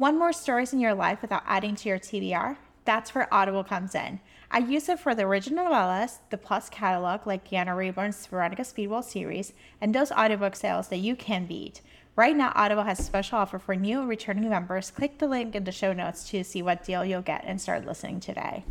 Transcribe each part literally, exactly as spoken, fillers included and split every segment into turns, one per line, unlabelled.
Want more stories in your life without adding to your T B R? That's where Audible comes in. I use it for the original novellas, the Plus catalog like Deanna Rayburn's Veronica Speedwell series, and those audiobook sales that you can beat. Right now, Audible has a special offer for new and returning members. Click the link in the show notes to see what deal you'll get and start listening today.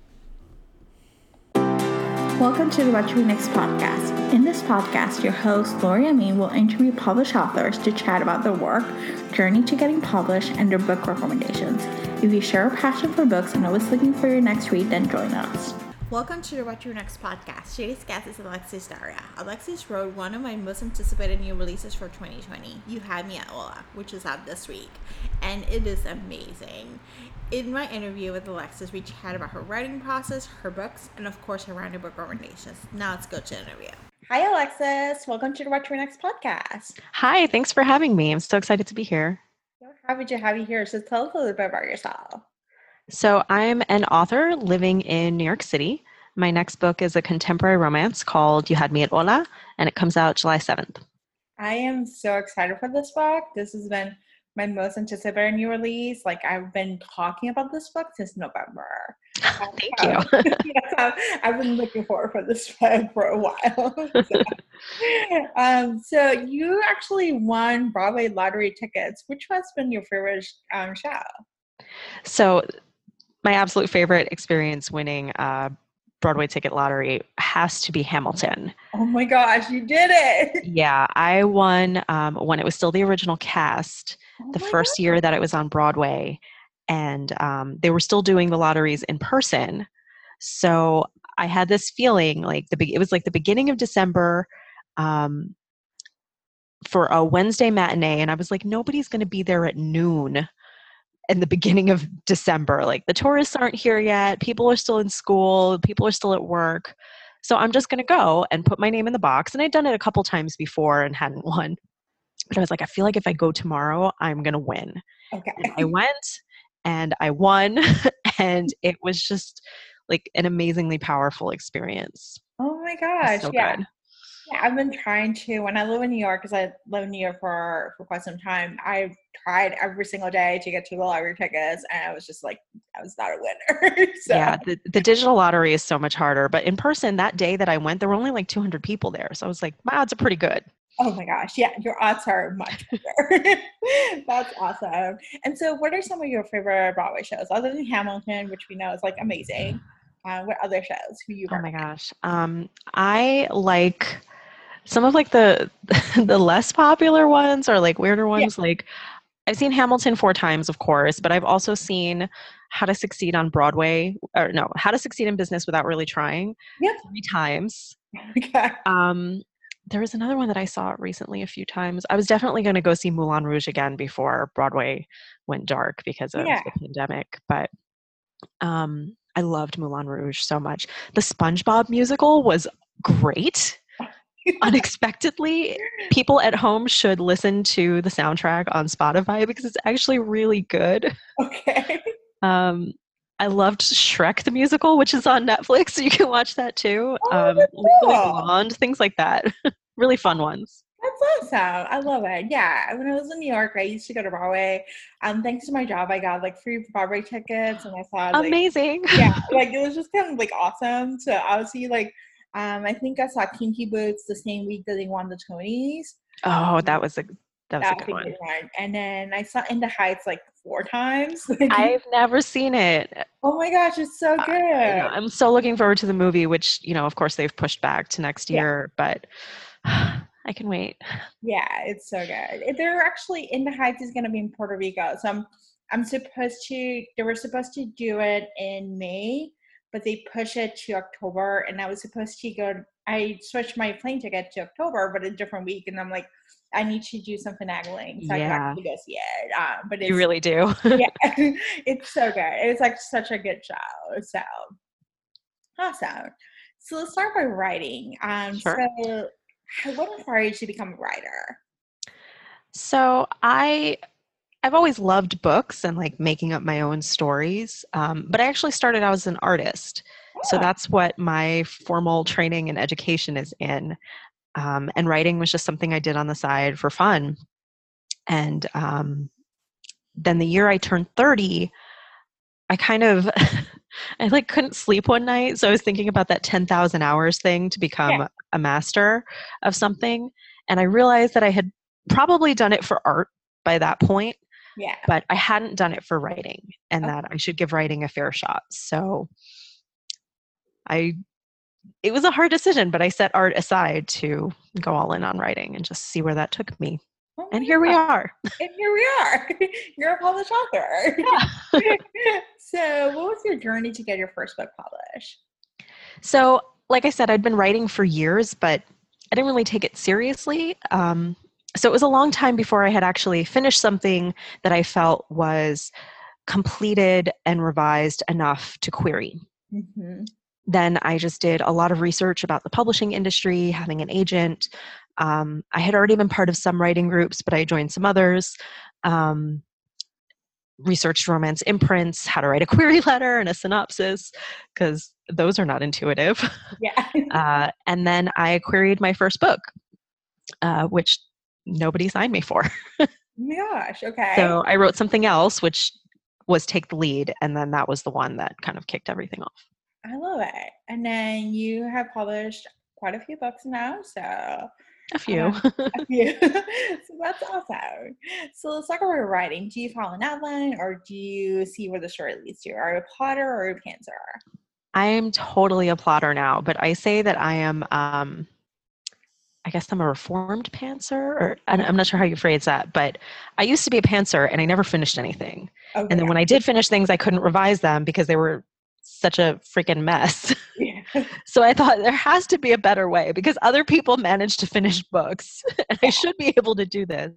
Welcome to the What to Read Next podcast. In this podcast, your host, Lori Amin, will interview published authors to chat about their work, journey to getting published, and their book recommendations. If you share a passion for books and always looking for your next read, then join us. Welcome to the What to Read Next podcast. Today's guest is Alexis Daria. Alexis wrote one of my most anticipated new releases for twenty twenty, You Had Me at Hola, which is out this week, and it is amazing. In my interview with Alexis, we chat about her writing process, her books, and of course her random book recommendations. Now let's go to the interview. Hi, Alexis. Welcome to the What to Read Next podcast.
Hi, thanks for having me. I'm so excited to be here.
So happy to have you here. So tell us a little bit about yourself.
So I'm an author living in New York City. My next book is a contemporary romance called You Had Me at Hola, and it comes out July seventh.
I am so excited for this book. This has been my most anticipated new release. Like, I've been talking about this book since November.
Thank
um,
you.
Yeah, I've been looking forward for this book for a while. so, um, so you actually won Broadway lottery tickets. Which one's been your favorite um, show?
So my absolute favorite experience winning uh, Broadway ticket lottery has to be Hamilton.
Oh my gosh, you did it!
Yeah, I won um, when it was still the original cast,
oh
the first
God.
year that it was on Broadway, and um, they were still doing the lotteries in person. So I had this feeling like the be- it was like the beginning of December um, for a Wednesday matinee, and I was like, nobody's going to be there at noon in the beginning of December. Like, the tourists aren't here yet. People are still in school. People are still at work. So I'm just going to go and put my name in the box. And I'd done it a couple times before and hadn't won. But I was like, I feel like if I go tomorrow, I'm going to win.
Okay.
And I went and I won. And it was just like an amazingly powerful experience.
Oh my gosh.
So
yeah.
good.
Yeah, I've been trying to, when I live in New York, because I live in New York for, for quite some time, I've tried every single day to get to the lottery tickets, and I was just like, I was not a winner. so.
Yeah, the, the digital lottery is so much harder. But in person, that day that I went, there were only like two hundred people there. So I was like, my odds are pretty good.
Oh my gosh. Yeah, your odds are much better. That's awesome. And so what are some of your favorite Broadway shows, other than Hamilton, which we know is like amazing? Uh, what other shows who you
Oh my
recommend?
gosh. Um, I like some of like the the less popular ones or like weirder ones. Yeah. Like, I've seen Hamilton four times, of course, but I've also seen How to Succeed on Broadway, or no, How to Succeed in Business Without Really Trying,
yeah.
three times.
Okay.
Um, there was another one that I saw recently a few times. I was definitely going to go see Moulin Rouge again before Broadway went dark because of
yeah.
the pandemic, but um, I loved Moulin Rouge so much. The SpongeBob musical was great. Unexpectedly, people at home should listen to the soundtrack on Spotify because it's actually really good.
Okay.
Um, I loved Shrek the musical, which is on Netflix, so you can watch that too.
Oh,
um,
that's
Legally
cool.
Blonde, things like that. Really fun ones.
That's awesome. I love it. Yeah. When I was in New York, I used to go to Broadway. Um, thanks to my job, I got like free Broadway tickets, and I saw like
amazing.
Yeah, like it was just kind of like awesome. So I would see like um, I think I saw Kinky Boots the same week that they won the Tonys.
Oh, that was a that was
That
a good one.
good one. And then I saw In the Heights like four times.
I've never seen it.
Oh my gosh, it's so good.
Uh, I'm so looking forward to the movie, which, you know, of course they've pushed back to next year, yeah. but I can wait.
Yeah, it's so good. They're actually, In the Heights is going to be in Puerto Rico. So I'm, I'm supposed to, they were supposed to do it in May, but they pushed it to October, and I was supposed to go, I switched my plane ticket to October, but a different week. And I'm like, I need to do some finagling so yeah. I can actually go see it. Um, but it's,
you really do.
yeah, it's so good. It's like such a good show. So awesome. So let's start by writing. Um,
sure.
So what inspired you to become a writer?
So I, I've always loved books and like making up my own stories. Um, but I actually started out as an artist. Oh. So that's what my formal training and education is in. Um, and writing was just something I did on the side for fun. And um, then the year I turned thirty, I kind of, I like couldn't sleep one night. So I was thinking about that ten thousand hours thing to become
Yeah.
a master of something. And I realized that I had probably done it for art by that point,
Yeah.
but I hadn't done it for writing, and
Okay.
that I should give writing a fair shot. So I, it was a hard decision, but I set art aside to go all in on writing and just see where that took me.
Oh
And
my
here we
God.
are.
And here we are. You're a published author.
Yeah.
So what was your journey to get your first book published?
So, like I said, I'd been writing for years, but I didn't really take it seriously. Um, so it was a long time before I had actually finished something that I felt was completed and revised enough to query.
Mm-hmm.
Then I just did a lot of research about the publishing industry, having an agent. Um, I had already been part of some writing groups, but I joined some others. Um, researched romance imprints, how to write a query letter and a synopsis, because those are not intuitive.
Yeah.
uh, and then I queried my first book, uh, which nobody signed me for.
Oh my gosh. Okay.
So I wrote something else, which was Take the Lead, and then that was the one that kind of kicked everything off.
I love it. And then you have published quite a few books now, so
A few.
um, a few. So that's awesome. So let's talk about your writing. Do you follow an outline, or do you see where the story leads to? Are you a plotter or a pantser?
I am totally a plotter now, but I say that I am, um, I guess I'm a reformed pantser, or I'm I'm not sure how you phrase that, but I used to be a pantser and I never finished anything.
Okay.
And then when I did finish things, I couldn't revise them because they were such a freaking mess.
Yeah.
So I thought there has to be a better way because other people manage to finish books and I should be able to do this.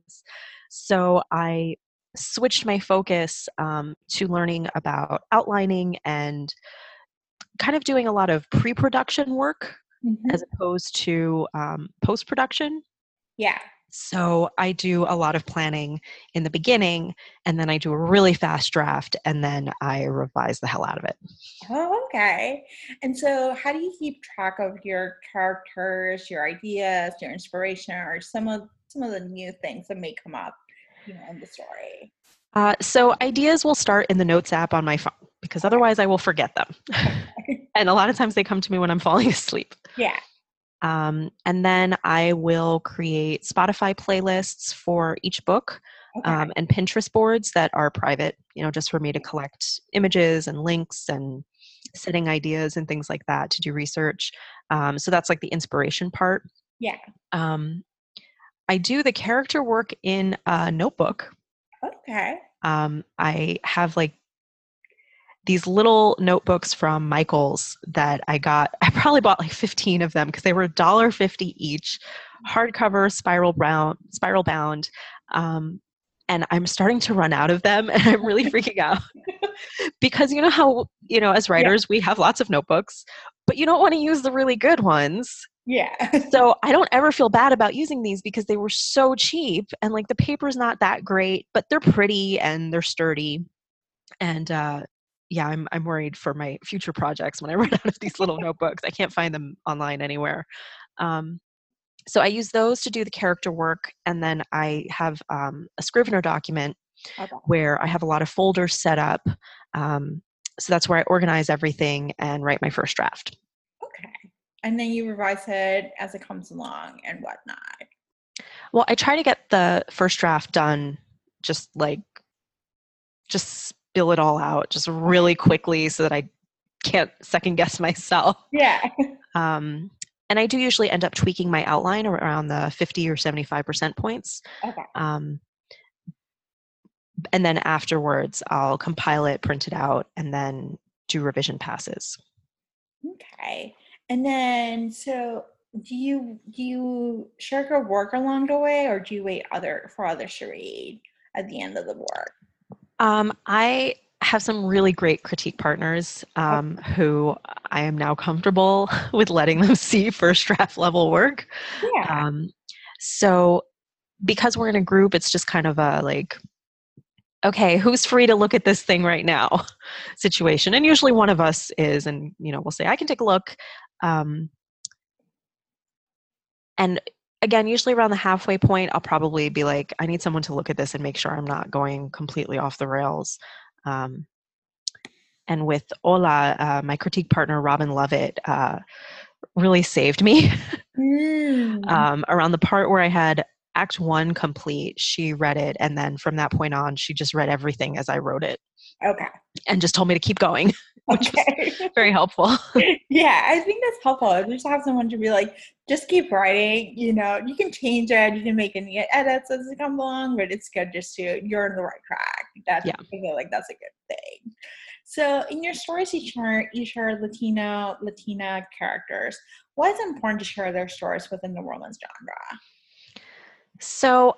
So I switched my focus um, to learning about outlining and kind of doing a lot of pre-production work
Mm-hmm.
as opposed to um, post-production.
Yeah.
So I do a lot of planning in the beginning, and then I do a really fast draft, and then I revise the hell out of it.
Oh, okay. And so how do you keep track of your characters, your ideas, your inspiration, or some of some of the new things that may come up, you know, in the story?
Uh, so ideas will start in the Notes app on my phone because otherwise I will forget them. And a lot of times they come to me when I'm falling asleep.
Yeah.
Um, and then I will create Spotify playlists for each book
Okay.
um, and Pinterest boards that are private, you know, just for me to collect images and links and setting ideas and things like that to do research. Um, so that's like the inspiration part.
Yeah.
Um, I do the character work in a notebook.
Okay.
Um, I have like these little notebooks from Michaels that I got. I probably bought like fifteen of them because they were one dollar fifty each, hardcover, spiral bound, spiral bound. Um, and I'm starting to run out of them, and I'm really freaking out because you know how, you know, as writers, we have lots of notebooks, but you don't want to use the really good ones.
Yeah.
So I don't ever feel bad about using these because they were so cheap, and like the paper's not that great, but they're pretty and they're sturdy. And uh, yeah, I'm I'm worried for my future projects when I run out of these little notebooks. I can't find them online anywhere. Um, so I use those to do the character work, and then I have um, a Scrivener document
Okay.
where I have a lot of folders set up. Um, so that's where I organize everything and write my first draft.
Okay. And then you revise it as it comes along and whatnot.
Well, I try to get the first draft done just like, just spill it all out just really quickly so that I can't second guess myself.
Yeah.
Um, and I do usually end up tweaking my outline around the fifty or seventy-five percent points.
Okay.
Um, and then afterwards, I'll compile it, print it out, and then do revision passes.
Okay. And then, so do you do you share your work along the way, or do you wait other for others to read at the end of the work?
Um, I have some really great critique partners um, who I am now comfortable with letting them see first draft level work.
Yeah.
Um, so because we're in a group, it's just kind of a like, okay, who's free to look at this thing right now situation. And usually one of us is, and, you know, we'll say, I can take a look. Um, and again, usually around the halfway point, I'll probably be like, I need someone to look at this and make sure I'm not going completely off the rails. Um, and with Ola, uh, my critique partner, Robin Lovett, uh, really saved me.
Mm.
um, around the part where I had Act One complete, she read it. And then from that point on, she just read everything as I wrote it.
Okay.
And just told me to keep going, which
Okay.
was very helpful.
Yeah, I think that's helpful. Just have someone to be like, just keep writing. You know, you can change it, you can make any edits as it comes along, but it's good just to, you're on the right track. That's,
Yeah.
I feel like that's a good thing. So in your stories, you share, you share Latino, Latina characters. Why is it important to share their stories within the romance genre?
So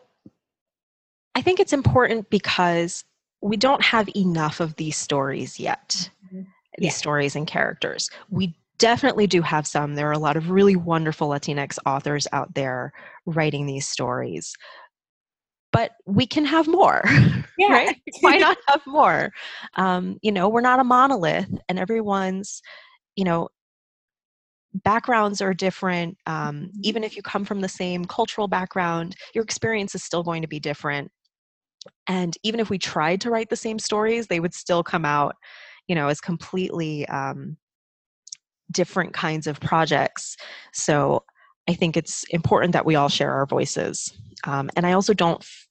I think it's important because we don't have enough of these stories yet,
Mm-hmm.
these
Yeah.
stories and characters. We definitely do have some. There are a lot of really wonderful Latinx authors out there writing these stories. But we can have more,
Yeah.
right? Why not have more? Um, you know, we're not a monolith, and everyone's, you know, backgrounds are different. Um, even if you come from the same cultural background, your experience is still going to be different. And even if we tried to write the same stories, they would still come out, you know, as completely um, different kinds of projects. So I think it's important that we all share our voices. Um, and I also don't, f-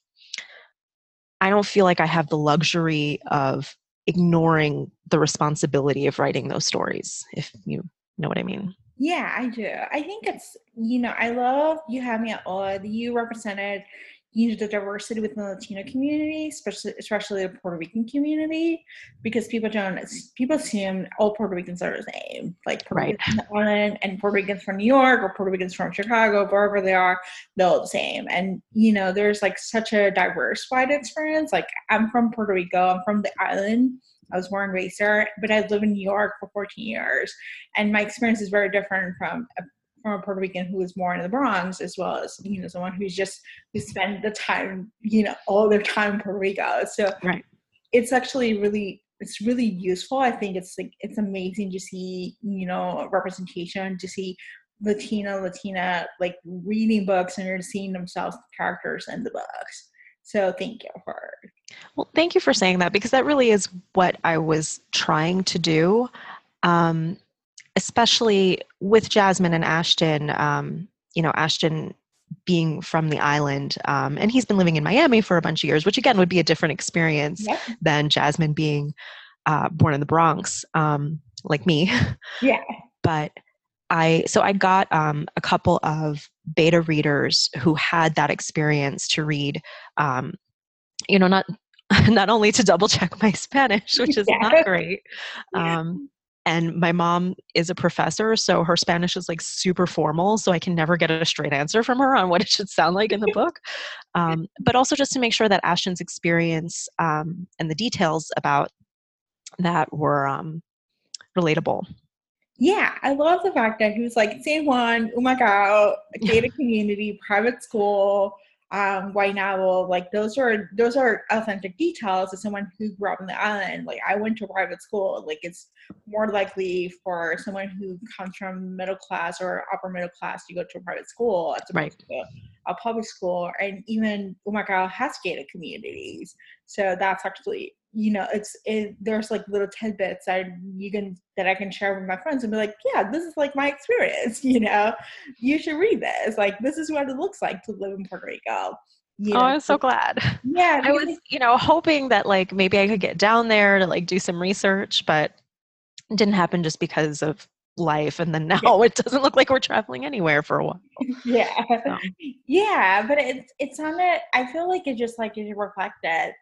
I don't feel like I have the luxury of ignoring the responsibility of writing those stories, if you know what I mean.
Yeah, I do. I think it's, you know, I love you have me at Ola. You represented, you know, the diversity within the Latino community, especially especially the Puerto Rican community, because people don't, people assume all Puerto Ricans are the same. Like Puerto
Right.
Ricans from the island and Puerto Ricans from New York or Puerto Ricans from Chicago, wherever they are, they're all the same. And, you know, there's like such a diverse wide experience. Like I'm from Puerto Rico, I'm from the island. I was born and raised there, but I lived in New York for fourteen years. And my experience is very different from a, from a Puerto Rican who was born in the Bronx, as well as, you know, someone who's just, who spent the time, you know, all their time in Puerto Rico. So
Right.
it's actually really, it's really useful. I think it's like, it's amazing to see, you know, representation, to see Latino, Latina, like reading books and they're seeing themselves characters in the books. So thank you for.
Well, thank you for saying that, because that really is what I was trying to do, um, especially with Jasmine and Ashton. Um, you know, Ashton being from the island, um, and he's been living in Miami for a bunch of years, which again would be a different experience
Yep.
than Jasmine being uh, born in the Bronx, um, like me.
Yeah.
But I, so I got um, a couple of beta readers who had that experience to read, um, you know, not not only to double check my Spanish, which is
Yeah.
not great. Um, and my mom is a professor, so her Spanish is like super formal, so I can never get a straight answer from her on what it should sound like in the book. Um, but also just to make sure that Ashton's experience um, and the details about that were um, relatable.
Yeah, I love the fact that he was like San Juan, Humacao, gated community, private school, um, white novel. Like those are those are authentic details as someone who grew up on the island. Like I went to private school. Like it's more likely for someone who comes from middle class or upper middle class to go to a private school as opposed
Right.
to a public school. And even Humacao has gated communities, so that's actually, you know, it's it, there's like little tidbits that you can that I can share with my friends and be like, yeah, this is like my experience. You know, you should read this. Like this is what it looks like to live in Puerto Rico. You
Oh,
know,
I'm so glad.
yeah,
I was, you know, hoping that like maybe I could get down there to like do some research, but it didn't happen just because of life. And then now
yeah.
it doesn't look like we're traveling anywhere for a while.
Yeah,
So.
yeah, but it's it's on it. I feel like it just like it reflected.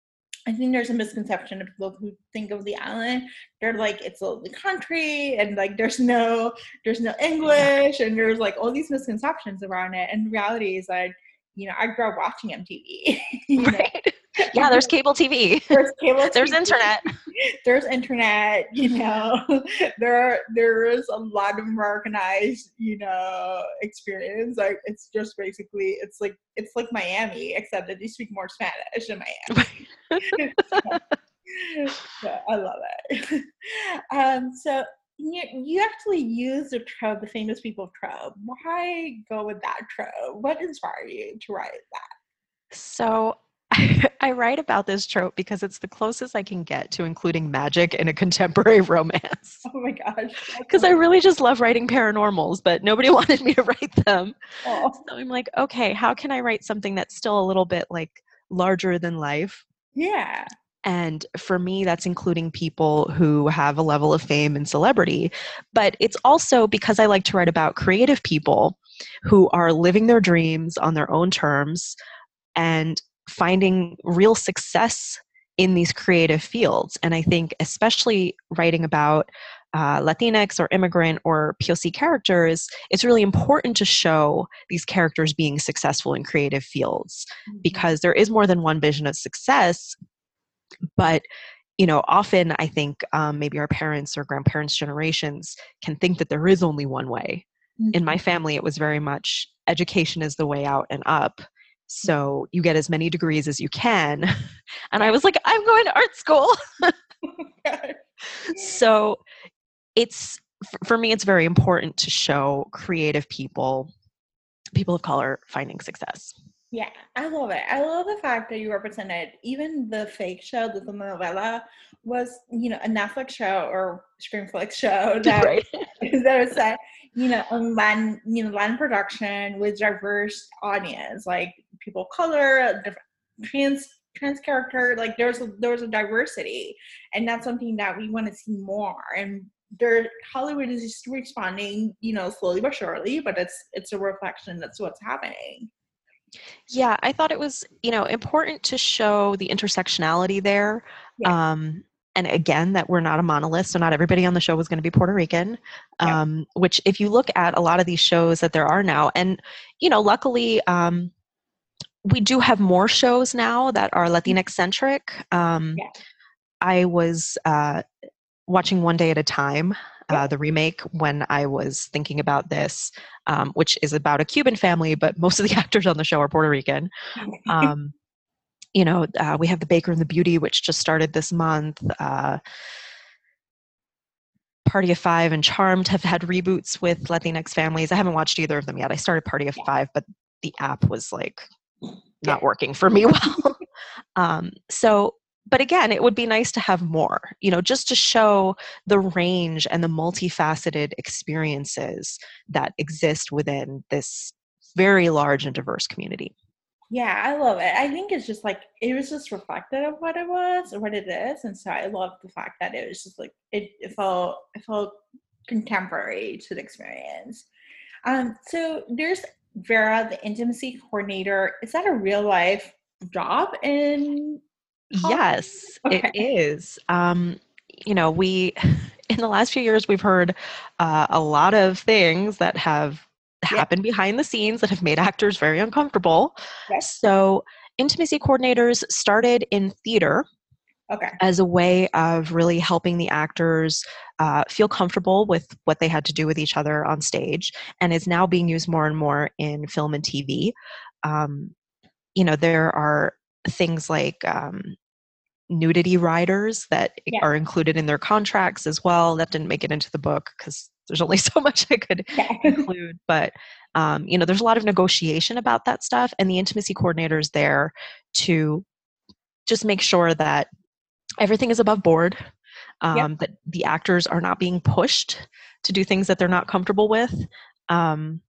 I think there's a misconception of people who think of the island. They're like, it's a the country and like there's no there's no English and there's like all these misconceptions around it. And the reality is that, you know, I grew up watching M T V. You know?
Right. Yeah, there's cable T V.
There's cable
There's
T V.
internet.
There's internet, you know. there there is a lot of Americanized, you know, experience. Like it's just basically it's like it's like Miami, except that they speak more Spanish in Miami. so, so I love it. um, so you, you actually use the trope, the famous people trope. Why go with that trope? What inspired you to write that?
So I write about this trope because it's the closest I can get to including magic in a contemporary romance.
Oh my gosh.
Because I really just love writing paranormals, but nobody wanted me to write them.
Oh.
So I'm like, okay, how can I write something that's still a little bit like larger than life?
Yeah.
And for me, that's including people who have a level of fame and celebrity. But it's also because I like to write about creative people who are living their dreams on their own terms and finding real success in these creative fields. And I think especially writing about uh, Latinx or immigrant or P O C characters, it's really important to show these characters being successful in creative fields mm-hmm. because there is more than one vision of success. But, you know, often I think um, maybe our parents or grandparents' generations can think that there is only one way. Mm-hmm. In my family, it was very much education is the way out and up. So you get as many degrees as you can. And I was like, I'm going to art school. So it's, for me, it's very important to show creative people, people of color finding success.
Yeah, I love it. I love the fact that you represented even the fake show, the telenovela, was, you know, a Netflix show or Screenflix show that,
right.
that was set, you know, on Latin, you know, Latin production with diverse audience, like people of color, trans trans character, like there's a, there was a diversity, and that's something that we want to see more. And there, Hollywood is just responding, you know, slowly but surely, but it's it's a reflection that's what's happening.
Yeah, I thought it was, you know, important to show the intersectionality there. Yeah. Um, and again, that we're not a monolith, so not everybody on the show was going to be Puerto Rican, um, yeah. which if you look at a lot of these shows that there are now, and, you know, luckily um, we do have more shows now that are Latinx-centric. Um, yeah. I was uh, watching One Day at a Time, Uh, the remake, when I was thinking about this, um, which is about a Cuban family, but most of the actors on the show are Puerto Rican. Um, you know, uh, we have The Baker and the Beauty, which just started this month. Uh, Party of Five and Charmed have had reboots with Latinx families. I haven't watched either of them yet. I started Party of Five, but the app was like not working for me well. um, so But again, it would be nice to have more, you know, just to show the range and the multifaceted experiences that exist within this very large and diverse community.
Yeah, I love it. I think it's just like, it was just reflective of what it was or what it is. And so I love the fact that it was just like, it, it felt, it felt contemporary to the experience. Um, so there's Vera, the intimacy coordinator. Is that a real life job in
Yes, okay. It is. Um, you know, we, in the last few years, we've heard uh, a lot of things that have happened yep. behind the scenes that have made actors very uncomfortable. Yes. So intimacy coordinators started in theater okay. as a way of really helping the actors uh, feel comfortable with what they had to do with each other on stage, and is now being used more and more in film and T V. Um, you know, there are things like um, nudity riders that yeah. are included in their contracts as well. That didn't make it into the book because there's only so much I could yeah. include. But, um, you know, there's a lot of negotiation about that stuff. And the intimacy coordinator is there to just make sure that everything is above board, um, yeah. that the actors are not being pushed to do things that they're not comfortable with. Um,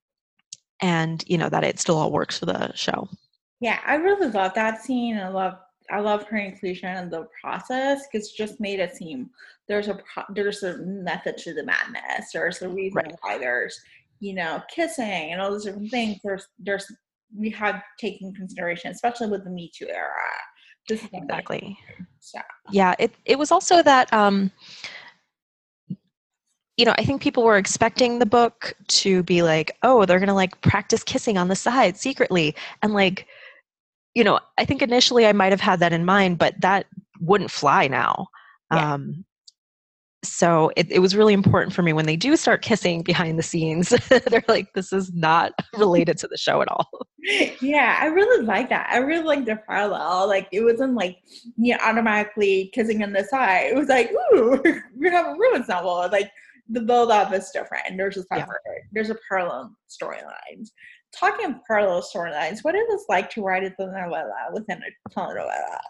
and, you know, that it still all works for the show.
Yeah, I really love that scene. I love I love her inclusion in the process because it just made it seem there's a pro- there's a method to the madness. There's a reason right. why there's, you know, kissing and all those different things. There's there's we have taken consideration, especially with the Me Too era. This is
exactly. So. Yeah, it it was also that um, you know, I think people were expecting the book to be like, oh, they're gonna like practice kissing on the side secretly, and like. You know, I think initially I might have had that in mind, but that wouldn't fly now. Yeah. Um, so it, it was really important for me when they do start kissing behind the scenes. They're like, this is not related to the show at all.
Yeah, I really like that. I really like the parallel. Like, it wasn't like, you know, automatically kissing on the side. It was like, ooh, we're having a romance novel. Like, the build up is different. There's a
Yeah.
separate, there's a parallel storylines. Talking of parallel storylines, what is it like to write a telenovela within a telenovela?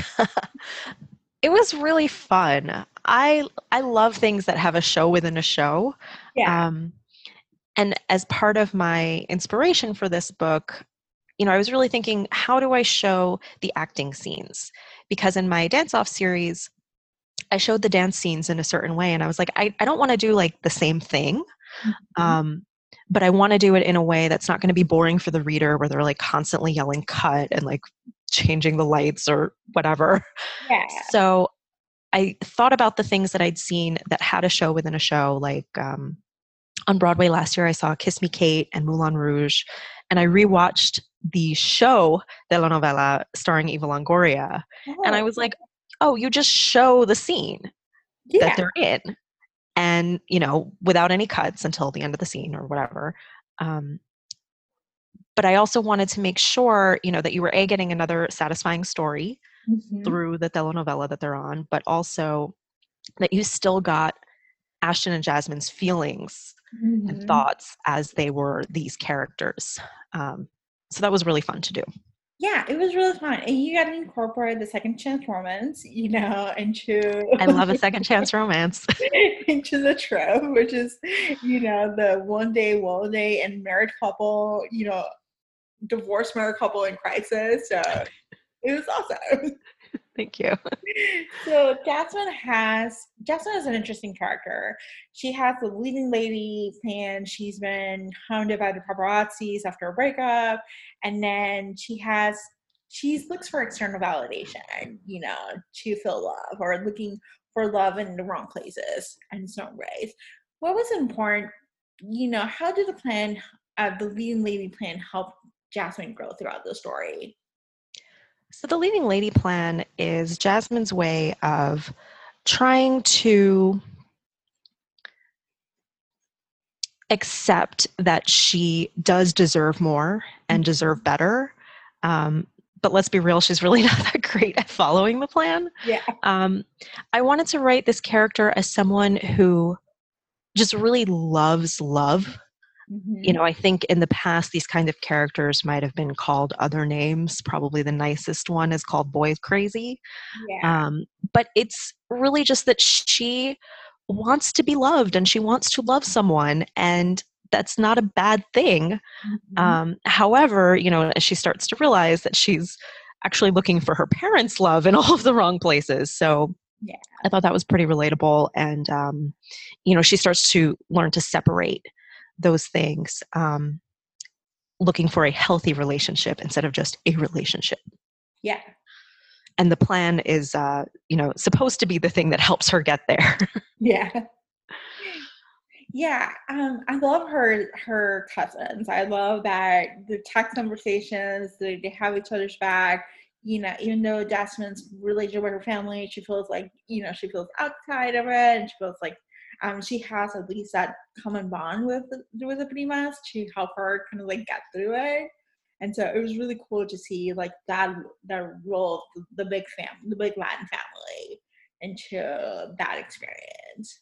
It was really fun. I I love things that have a show within a show.
Yeah.
Um, and as part of my inspiration for this book, you know, I was really thinking, how do I show the acting scenes? Because in my dance off series, I showed the dance scenes in a certain way, and I was like, I, I don't want to do like the same thing.
Mhm.
Um, but I want to do it in a way that's not going to be boring for the reader, where they're like constantly yelling cut and like changing the lights or whatever.
Yeah.
So I thought about the things that I'd seen that had a show within a show. Like um, on Broadway last year, I saw Kiss Me Kate and Moulin Rouge, and I rewatched the show Telenovela starring Eva Longoria, and I
Oh,
was like, oh, you just show the scene that
yeah.
they're in, and you know, without any cuts until the end of the scene or whatever. Um, but I also wanted to make sure, you know, that you were a getting another satisfying story
Mhm.
through the telenovela that they're on, but also that you still got Ashton and Jasmine's feelings and
Mhm.
thoughts as they were these characters. Um, so that was really fun to do.
Yeah, it was really fun. And you got to incorporate the second chance romance, you know, into
I love a second chance romance.
into the trope, which is, you know, the one day, one day and married couple, you know, divorced married couple in crisis. So it was awesome.
Thank you.
So Jasmine has Jasmine is an interesting character. She has the leading lady plan. She's been hounded by the paparazzis after a breakup, and then she has she looks for external validation, you know, to feel love or looking for love in the wrong places and certain ways. What was important, you know, how did the plan, uh, the leading lady plan, help Jasmine grow throughout the story?
So the leading lady plan is Jasmine's way of trying to accept that she does deserve more and deserve better. Um, but let's be real, she's really not that great at following the plan.
Yeah.
Um, I wanted to write this character as someone who just really loves love. You
Mm-hmm.
know, I think in the past, these kind of characters might have been called other names. Probably the nicest one is called Boy Crazy.
Yeah.
Um, but it's really just that she wants to be loved and she wants to love someone, and that's not a bad thing.
Mm-hmm.
Um, however, you know, as she starts to realize that she's actually looking for her parents' love in all of the wrong places. So
Yeah.
I thought that was pretty relatable. And, um, you know, she starts to learn to separate those things, um, looking for a healthy relationship instead of just a relationship.
Yeah.
And the plan is, uh, you know, supposed to be the thing that helps her get there.
Yeah. Yeah. Um, I love her her cousins. I love that the text conversations, they, they have each other's back. You know, even though Jasmine's relationship with her family, she feels like, you know, she feels outside of it, and she feels like um she has at least that common bond with the with the primas to help her kind of like get through it. And so it was really cool to see like that that role of the, the big fam the big Latin family into that experience.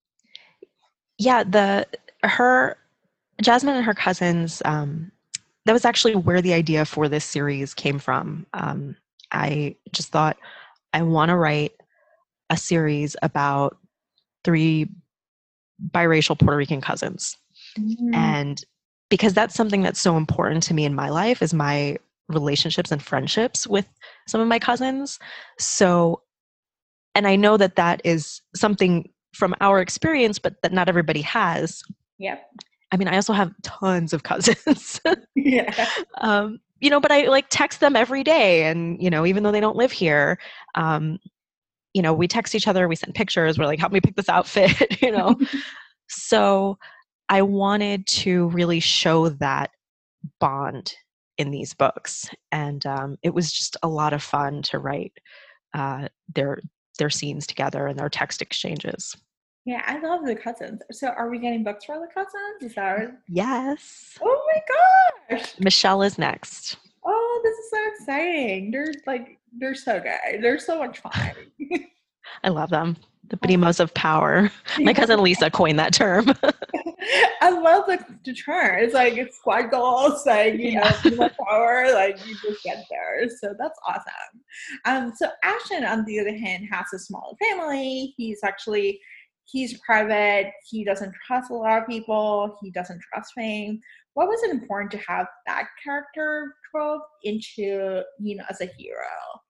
Yeah, the her Jasmine and her cousins. Um, that was actually where the idea for this series came from. Um, I just thought I want to write a series about three biracial Puerto Rican cousins,
Mm,
and because that's something that's so important to me in my life is my relationships and friendships with some of my cousins. So, and I know that that is something from our experience, but that not everybody has.
yep.
I mean, I also have tons of cousins.
Yeah.
um, you know, but I like text them every day. And, you know, even though they don't live here, um, you know, we text each other, we send pictures, we're like, help me pick this outfit, you know? So I wanted to really show that bond in these books. And um, it was just a lot of fun to write uh, their their scenes together and their text exchanges.
Yeah, I love the cousins. So are we getting books for the cousins? Is that what-
Yes.
Oh my gosh.
Michelle is next.
Oh, this is so exciting. They're like they're so good. They're so much fun.
I love them. The primos of power. My cousin Lisa coined that term.
I love the, the term. It's like it's squad goals, like you
Yeah.
know, more power, like you just get there. So that's awesome. Um, so Ashton, on the other hand, has a small family. He's actually he's private. He doesn't trust a lot of people. He doesn't trust fame. What was it important to have that character trope into, you know, as a hero?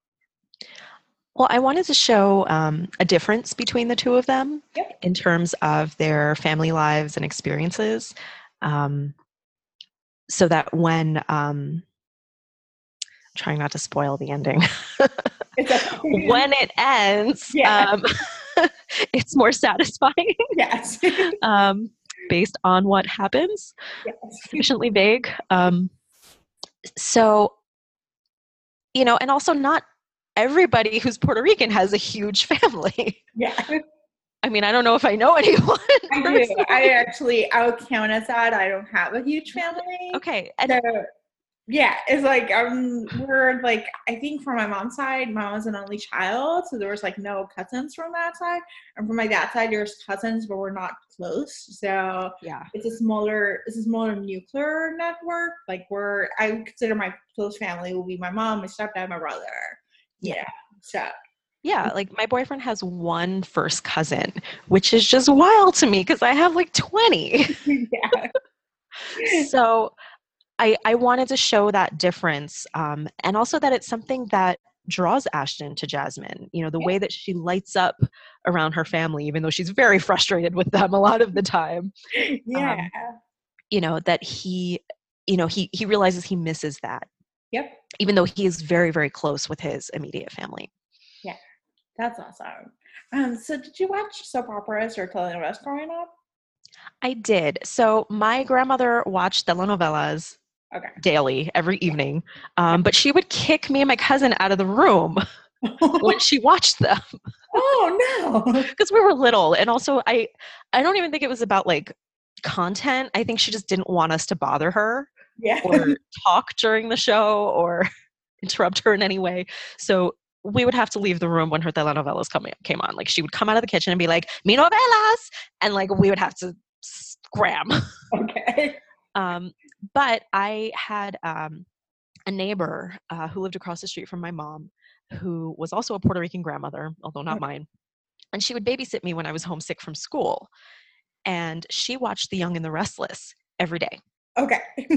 Well, I wanted to show um, a difference between the two of them
Yep.
in terms of their family lives and experiences. Um, so that when, um, trying not to spoil the ending,
It's okay.
when it ends,
Yeah.
um, it's more satisfying
Yes.
um, based on what happens,
Yes.
sufficiently vague. Um, so, you know, and also not everybody who's Puerto Rican has a huge family.
Yeah.
I mean, I don't know if I know anyone.
I do. I actually, I would count as that. I don't have a huge family.
Okay. And
So, yeah, it's like, um, we're like, I think from my mom's side, my mom was an only child. So there was like no cousins from that side. And from my dad's side, there's cousins, but we're not close. So
yeah.
it's a smaller, it's a smaller nuclear network. Like we're, I would consider my close family will be my mom, my stepdad, my brother.
Yeah.
Yeah. So.
Yeah, like my boyfriend has one first cousin, which is just wild to me because I have like twenty.
Yeah.
So I, I wanted to show that difference um, and also that it's something that draws Ashton to Jasmine. You know, the
Yeah.
way that she lights up around her family, even though she's very frustrated with them a lot of the time.
Yeah.
Um, you know, that he, you know, he, he realizes he misses that.
Yep.
Even though he is very, very close with his immediate family.
Yeah. That's awesome. Um, so did you watch soap operas or telenovelas growing up?
I did. So my grandmother watched telenovelas
Okay.
daily, every evening, um, but she would kick me and my cousin out of the room when she watched them
Oh no.
because we were little. And also, I I don't even think it was about like content. I think she just didn't want us to bother her
Yeah.
or talk during the show or interrupt her in any way. So we would have to leave the room when her telenovelas come, came on. Like she would come out of the kitchen and be like, "Mi novelas," and like we would have to scram.
Okay.
um, but I had um, a neighbor uh, who lived across the street from my mom, who was also a Puerto Rican grandmother, although not mine. And she would babysit me when I was homesick from school. And she watched The Young and the Restless every day.
Okay.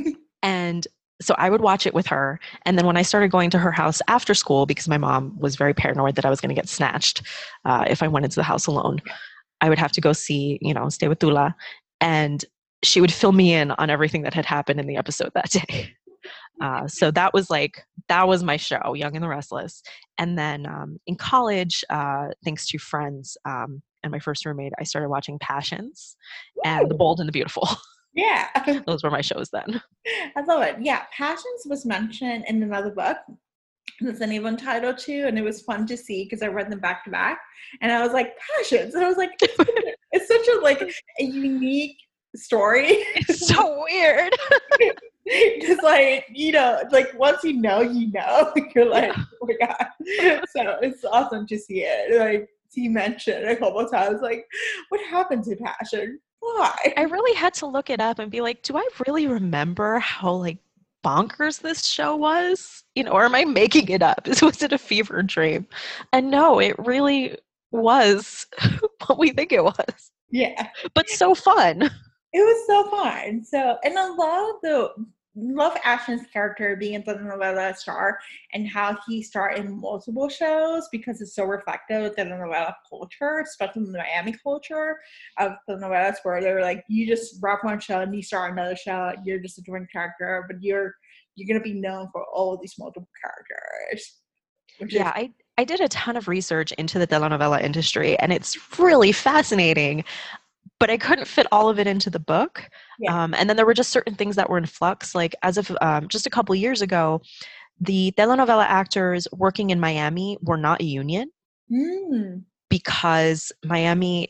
And so I would watch it with her. And then when I started going to her house after school, because my mom was very paranoid that I was going to get snatched uh, if I went into the house alone, I would have to go see, you know, stay with Tula. And she would fill me in on everything that had happened in the episode that day. Uh, so that was like, that was my show, Young and the Restless. And then um, in college, uh, thanks to friends um, and my first roommate, I started watching Passions and The Bold and the Beautiful.
Yeah.
Those were my shows then.
I love it. Yeah. Passions was mentioned in another book. That's the name title too, and it was fun to see because I read them back to back, and I was like, Passions, and I was like, it's such a, it's such a like a unique story.
It's so weird.
Just like, you know, like once you know, you know, you're like,
Yeah.
oh my God. So it's awesome to see it. Like he mentioned a couple of times, like, what happened to Passion? Why?
I really had to look it up and be like, do I really remember how like bonkers this show was? You know, or am I making it up? Was it a fever dream? And no, it really was what we think it was.
Yeah.
But so fun.
It was so fun. So, and I love the love Ashton's character being a telenovela star and how he starred in multiple shows because it's so reflective of the telenovela culture, especially in the Miami culture of telenovelas where they're like, you just rock one show and you start another show, you're just a different character, but you're you're gonna be known for all of these multiple characters. Which
Yeah,
is
I, I did a ton of research into the telenovela industry and it's really fascinating, but I couldn't fit all of it into the book.
Yeah.
Um, and then there were just certain things that were in flux. Like as of um, just a couple years ago, the telenovela actors working in Miami were not a union
Mm.
because Miami, it's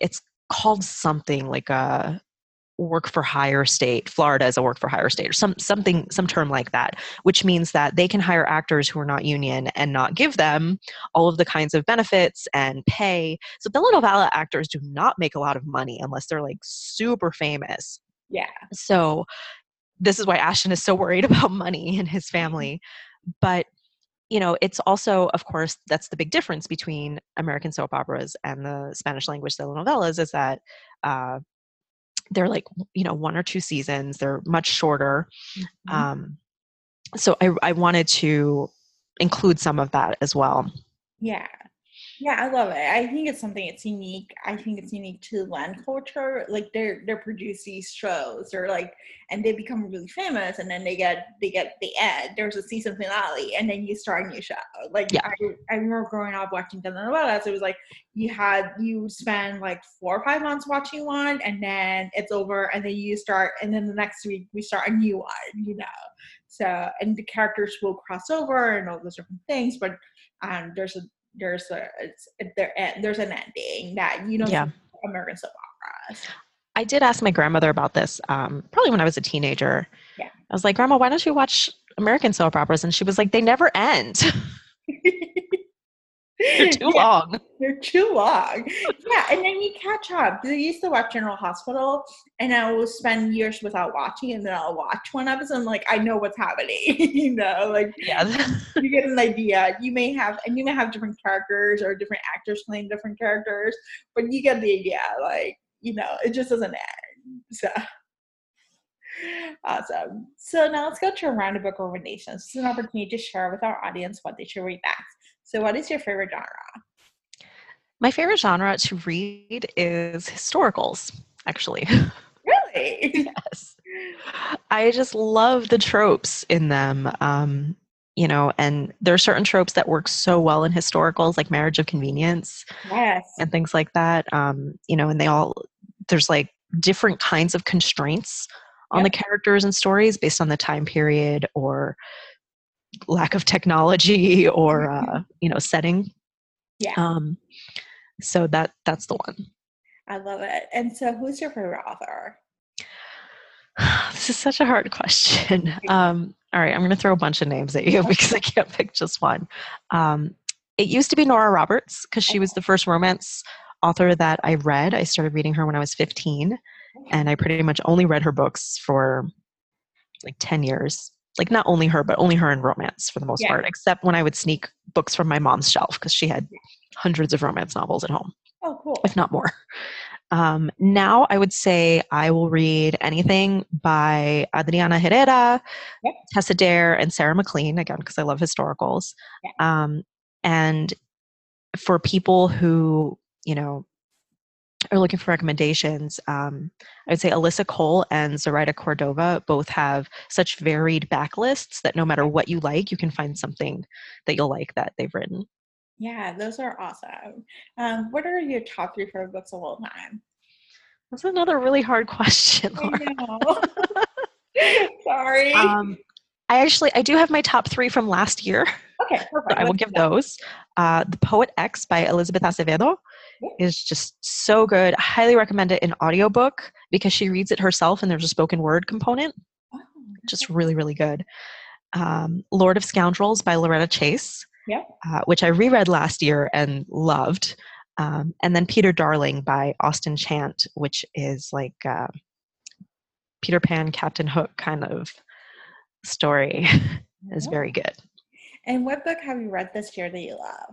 called something like a work for hire state. Florida is a work for hire state, or some something, some term like that, which means that they can hire actors who are not union and not give them all of the kinds of benefits and pay. So telenovela actors do not make a lot of money unless they're like super famous.
Yeah.
So this is why Ashton is so worried about money in his family. But you know, it's also, of course, that's the big difference between American soap operas and the Spanish language telenovelas, is that uh, they're like, you know, one or two seasons. They're much shorter.
Mm-hmm.
Um, so I, I wanted to include some of that as well.
Yeah. Yeah, I love it. I think it's something it's unique. I think it's unique to land culture. Like they're they're produce these shows or like and they become really famous and then they get they get the end. There's a season finale and then you start a new show. Like
Yeah.
I I remember growing up watching telenovelas, it was like you had you spend like four or five months watching one and then it's over and then you start and then the next week we start a new one, you know. So and the characters will cross over and all those different things, but um there's a There's a it's, there there's an ending that you don't
Yeah.
see American soap operas.
I did ask my grandmother about this, um, probably when I was a teenager.
Yeah.
I was like, Grandma, why don't you watch American soap operas? And she was like, they never end. They're too
yeah,
long.
They're too long. Yeah, and then you catch up. I used to watch General Hospital, and I will spend years without watching, and then I'll watch one episode, and like I know what's happening. you know, like
Yeah.
you get an idea. You may have, and you may have different characters or different actors playing different characters, but you get the idea. Like you know, it just doesn't end. So. Awesome. So now let's go to a round of book recommendations. This is an opportunity to share with our audience what they should read next. So what is your favorite genre?
My favorite genre to read is historicals, actually.
Really?
Yes. I just love the tropes in them. Um, you know, and there are certain tropes that work so well in historicals, like marriage of convenience.
Yes.
And things like that. Um, you know, and they all, there's like different kinds of constraints on
Yep.
the characters and stories based on the time period or lack of technology or uh, you know setting.
Yeah.
Um, so that that's the one.
I love it. And so, who's your favorite author?
This is such a hard question. Um, all right, I'm going to throw a bunch of names at you because I can't pick just one. Um, it used to be Nora Roberts because she was the first romance author that I read. I started reading her when I was fifteen, and I pretty much only read her books for like ten years. Like not only her, but only her in romance for the most
Yeah.
part, except when I would sneak books from my mom's shelf because she had hundreds of romance novels at home,
Oh, cool.
if not more. Um, now I would say I will read anything by Adriana Herrera,
Yep.
Tessa Dare, and Sarah McLean, again, because I love historicals.
Yeah.
Um, and for people who, you know, are looking for recommendations, um, I would say Alyssa Cole and Zoraida Cordova both have such varied backlists that no matter what you like, you can find something that you'll like that they've written.
Yeah, those are awesome. Um, what are your top three favorite books of all time?
That's another really hard question, Laura.
I know. Sorry.
Um, I actually, I do have my top three from last year.
Okay, perfect.
I will give those. Uh, The Poet X by Elizabeth Acevedo
Yeah.
is just so good. I highly recommend it in audiobook because she reads it herself and there's a spoken word component.
Oh,
Just really, really good. Um, Lord of Scoundrels by Loretta Chase,
Yep.
uh, which I reread last year and loved. Um, and then Peter Darling by Austin Chant, which is like uh, Peter Pan, Captain Hook kind of story. Is very good.
And what book have you read this year that you love?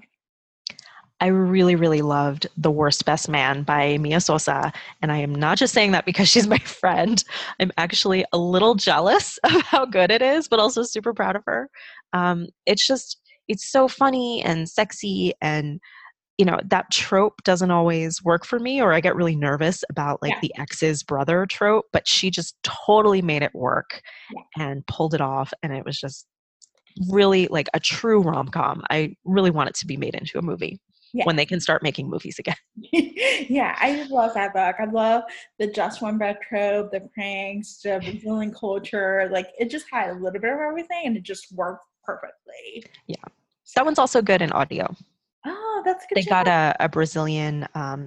I really, really loved The Worst Best Man by Mia Sosa. And I am not just saying that because she's my friend. I'm actually a little jealous of how good it is, but also super proud of her. Um, it's just, it's so funny and sexy. And, you know, that trope doesn't always work for me, or I get really nervous about like
Yeah.
the ex's brother trope, but she just totally made it work
Yeah.
and pulled it off. And it was just really like a true rom-com. I really want it to be made into a movie. Yeah. When they can start making movies again.
Yeah, I just love that book. I love the just one bed trope, the pranks, the Brazilian culture. Like it just had a little bit of everything and it just worked perfectly.
Yeah. That one's also good in audio.
Oh, that's good.
They got a, a Brazilian um,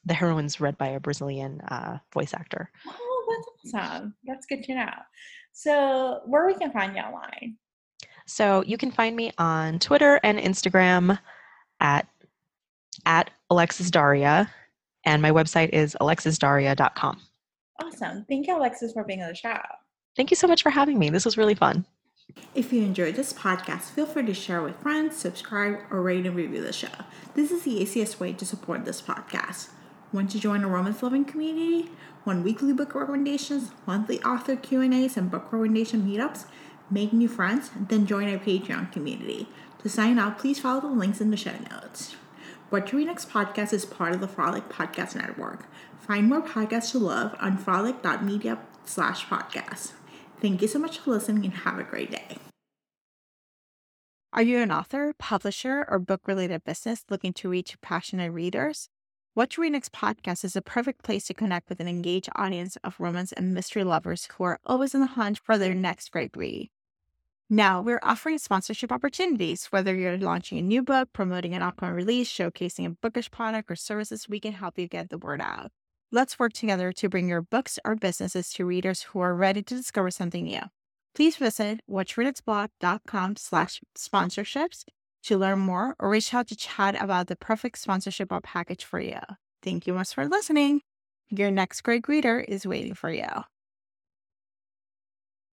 the heroine's read by a Brazilian uh, voice actor.
Oh, that's awesome. That's good to know. So where we can find you online?
So you can find me on Twitter and Instagram at at Alexis Daria, and my website is alexis daria dot com.
Awesome. Thank you, Alexis, for being on the show.
Thank you so much for having me. This was really fun.
If you enjoyed this podcast, feel free to share with friends, subscribe, or rate and review the show. This is the easiest way to support this podcast. Want to join a romance-loving community? Want weekly book recommendations, monthly author Q and A's, and book recommendation meetups? Make new friends? Then join our Patreon community. To sign up, please follow the links in the show notes. What to Read Next podcast is part of the Frolic Podcast Network. Find more podcasts to love on frolic dot media slash podcast. Thank you so much for listening and have a great day. Are you an author, publisher, or book-related business looking to reach passionate readers? What to Read Next podcast is a perfect place to connect with an engaged audience of romance and mystery lovers who are always on the hunt for their next great read. Now, we're offering sponsorship opportunities. Whether you're launching a new book, promoting an upcoming release, showcasing a bookish product or services, we can help you get the word out. Let's work together to bring your books or businesses to readers who are ready to discover something new. Please visit what to read next blog dot com slash sponsorships to learn more or reach out to chat about the perfect sponsorship or package for you. Thank you much for listening. Your next great reader is waiting for you.